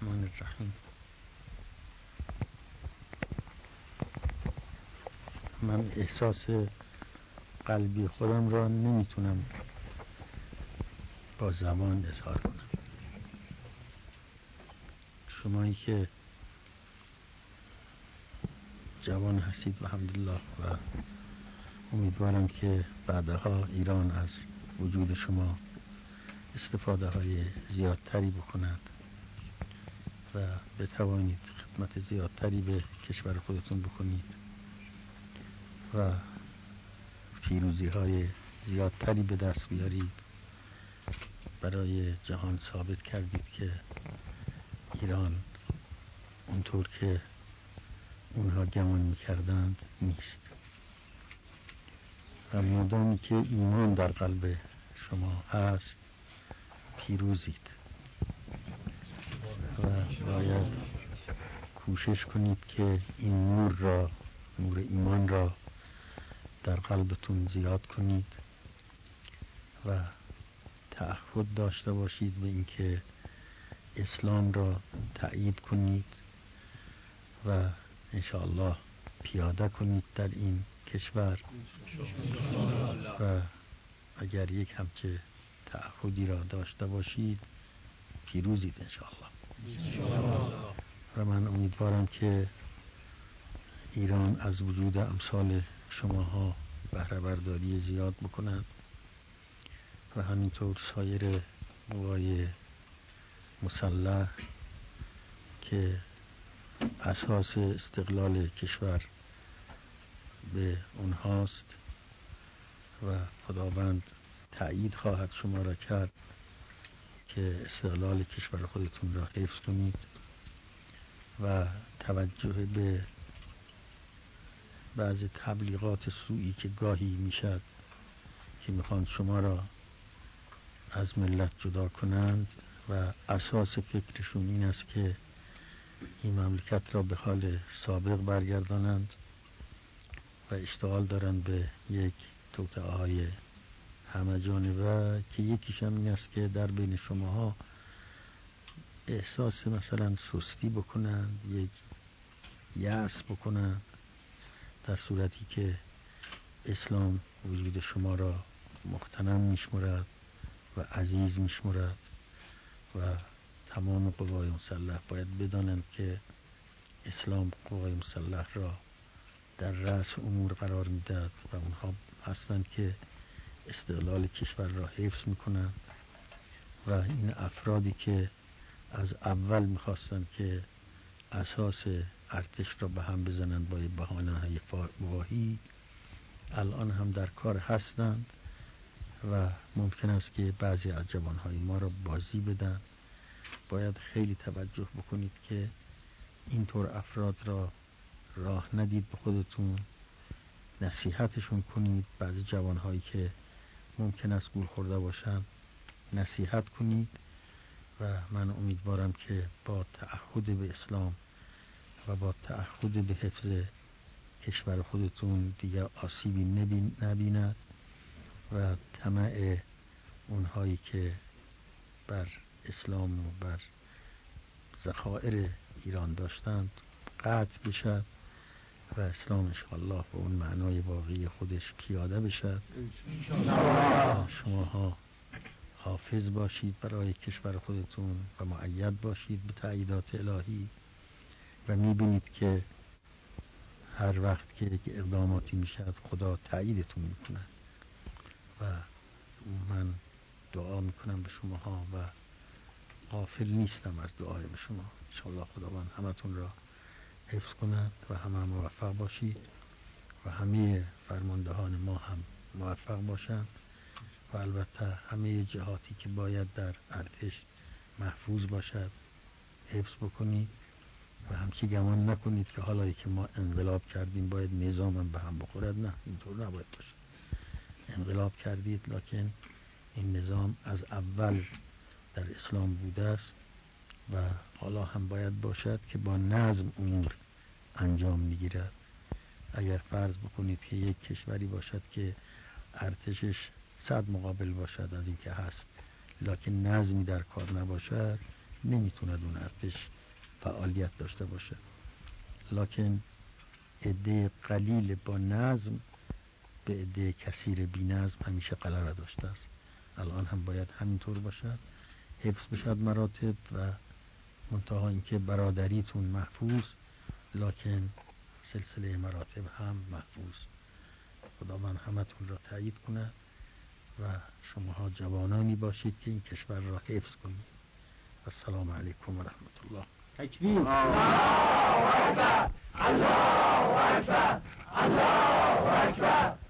الرحمن الرحیم. من احساس قلبی خودم را نمیتونم با زبان اظهار کنم. شمایی که جوان هستید الحمدلله و امیدوارم که بعدها ایران از وجود شما استفاده های زیادتری بکند و بتوانید خدمت زیادتری به کشور خودتون بکنید و پیروزی های زیادتری به دست بیارید. برای جهان ثابت کردید که ایران اونطور که اونها گمان میکردند نیست و مادامی که ایمان در قلب شما هست پیروزید و باید کوشش کنید که این نور ایمان را در قلبتون زیاد کنید و تعهد داشته باشید به اینکه اسلام را تأیید کنید و انشاءالله پیاده کنید در این کشور و اگر یک همچه تعهدی را داشته باشید پیروزید انشاءالله. و من امیدوارم که ایران از وجود امثال شماها بهره برداری زیاد بکند و همینطور سایر قوای مسلح که اساس استقلال کشور به اونهاست و خداوند تأیید خواهد شما را کرد که استقلال کشور خودتون را حفظ کنید و توجه به بعض تبلیغات سوئی که گاهی میشد که میخوان شما را از ملت جدا کنند و اساس فکرشون این است که این مملکت را به حال سابق برگردانند و اشتغال دارند به یک توطئه‌های همه جانبه که یکیش هم این است که در بین شماها احساس مثلا سستی بکنند، یک یأس بکنند، در صورتی که اسلام وجود شما را مغتنم میشمرد و عزیز میشمرد و تمام قوای مسلح باید بدانند که اسلام قوای مسلح را در رأس امور قرار میدهد و اونها هستند که استقلال کشور را حفظ میکنند و این افرادی که از اول میخواستند که اساس ارتش را به هم بزنند با بهانه‌های واهی الان هم در کار هستند و ممکن است که بعضی از جوانهای ما را بازی بدن. باید خیلی توجه بکنید که اینطور افراد را راه ندید به خودتون، نصیحتشون کنید. بعضی جوانهایی که ممکن است گول خورده باشن نصیحت کنید و من امیدوارم که با تعهد به اسلام و با تعهد به حفظ کشور خودتون دیگر آسیبی نبیند و طمع اونهایی که بر اسلام و بر ذخایر ایران داشتند قطع بشد و اسلام انشاءالله به اون معنای واقعی خودش پیاده بشد. شماها حافظ باشید برای کشور خودتون و مؤید باشید به تأییدات الهی و میبینید که هر وقت که یک اقداماتی میشد خدا تأییدتون میکند و من دعا میکنم به شماها و غافل نیستم از دعای به شما. انشاءالله خداوند همتون را حفظ کند و همه موفق باشید و همه فرماندهان ما هم موفق باشند و البته همه جهاتی که باید در ارتش محفوظ باشد حفظ بکنید و همچی گمان نکنید که حالا که ما انقلاب کردیم باید نظامم به هم بخورد. نه، اینطور نباید باشه. انقلاب کردید لکن این نظام از اول در اسلام بوده است و حالا هم باید باشد که با نظم امور انجام میگیرد. اگر فرض بکنید که یک کشوری باشد که ارتشش 100 مقابل باشد از این که هست لکن نظمی در کار نباشد نمیتوند اون ارتش فعالیت داشته باشه، لکن عده قلیل با نظم به عده کثیر بی نظم همیشه غلبه داشته است. الان هم باید همینطور باشد، حفظ بشد مراتب و منتها اینکه برادریتون محفوظ، لکن سلسله مراتب هم محفوظ. خداوند همتون را تایید کنه و شماها جوانانی باشید که این کشور را حفظ کنید. السلام علیکم و رحمت الله. تکبیر. الله اکبر، الله اکبر، الله اکبر.